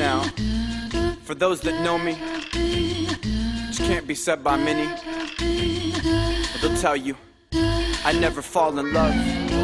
Now, for those that know me, which can't be said by many, but they'll tell you, I never fall in love.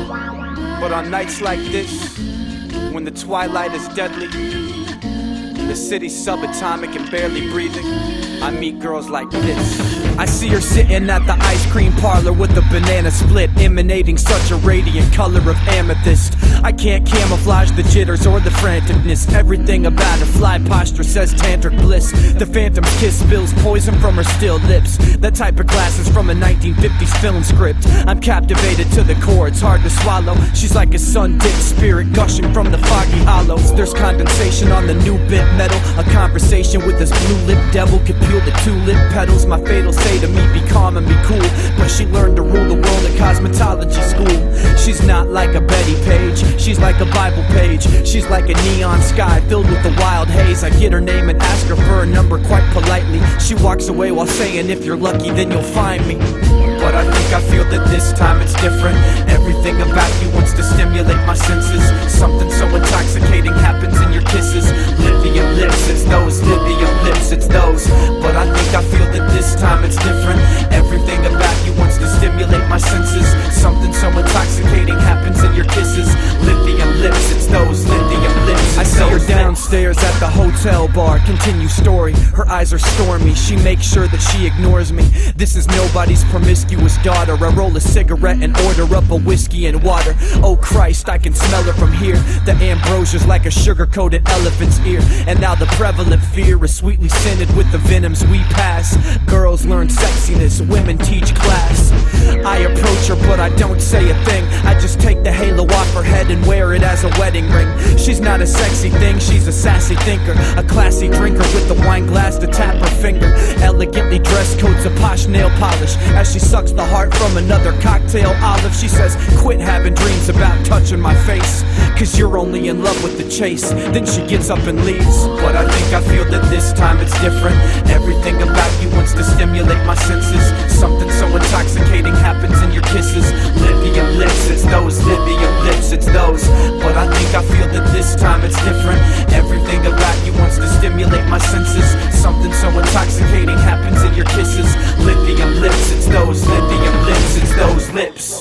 But on nights like this, when the twilight is deadly, and the city's subatomic and barely breathing, I meet girls like this. I see her sitting at the ice cream parlor with a banana split, emanating such a radiant color of amethyst. I can't camouflage the jitters or the franticness. Everything about her fly posture says tantric bliss. The phantom's kiss spills poison from her still lips. That type of glass is from a 1950s film script. I'm captivated to the core, it's hard to swallow. She's like a sun-dipped spirit gushing from the foggy hollows. There's condensation on the new bent metal. A conversation with this blue-lipped devil could peel the tulip petals. My fatal say to me, be calm and be cool, but she learned to rule the world at cosmetology school. She's not like a Betty Page, she's like a Bible page. She's like a neon sky filled with the wild haze. I get her name and ask her for a number quite politely. She walks away while saying, if you're lucky then you'll find me. But I think I feel that this time it's different. Everything about you wants to stimulate my senses. Something so intoxicating happens in your kisses. Lithium lips, it's those. Lithium lips, it's those. But I think I feel that this time it's different. Everything about you wants to stimulate my senses. Something so intoxicating happens in your kisses. Lithium lips, it's those. Lithium lips. I see her downstairs at the hotel bar. Continue story. Her eyes are stormy. She makes sure that she ignores me. This is nobody's promiscuous daughter. I roll a cigarette and order up a whiskey and water. Oh Christ, I can smell her from here. The ambrosia's like a sugar-coated elephant's ear. And now the prevalent fear is sweetly scented with the venoms we pass. Girls learn sexiness, women teach class. I approach her but I don't say a thing. I just take the halo off her head and wear it as a wedding ring. She's not a sexy thing, she's a sassy thinker. A classy drinker with the wine glass to tap her finger. Elegantly dressed coats a posh nail polish. As she sucks the heart from another cocktail olive, she says, quit having dreams about touching my face, cause you're only in love with the chase. Then she gets up and leaves. But I think I feel that this time it's different. Everything about you wants to stimulate my senses. Something so intoxicating happens in your kisses. Lithium lips, it's those. Lithium lips, it's those. But I think I feel that this time it's different. Everything about you wants to stimulate my senses. Something so intoxicating happens in your kisses. Lithium lips, it's those. Lithium lips, it's those lips.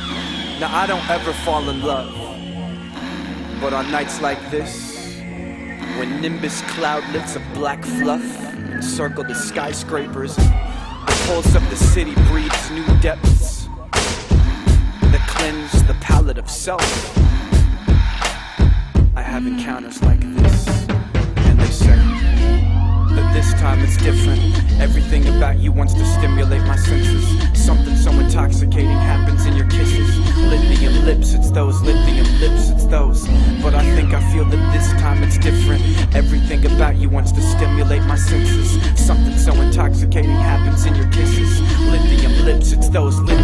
Now I don't ever fall in love, but on nights like this, when nimbus cloudlets of black fluff encircle the skyscrapers, the pulse of the city breathes new depths that cleanse the palate of self. I have encounters like this, and they say that this time it's different. Everything about you wants to stimulate my senses. Something so intoxicating happens in your kisses. Lithium lips, it's those. Lithium lips, it's those. But I think I feel that this time it's different. Everything about you wants to stimulate my senses. Something so intoxicating happens in your kisses. Lithium lips, it's those.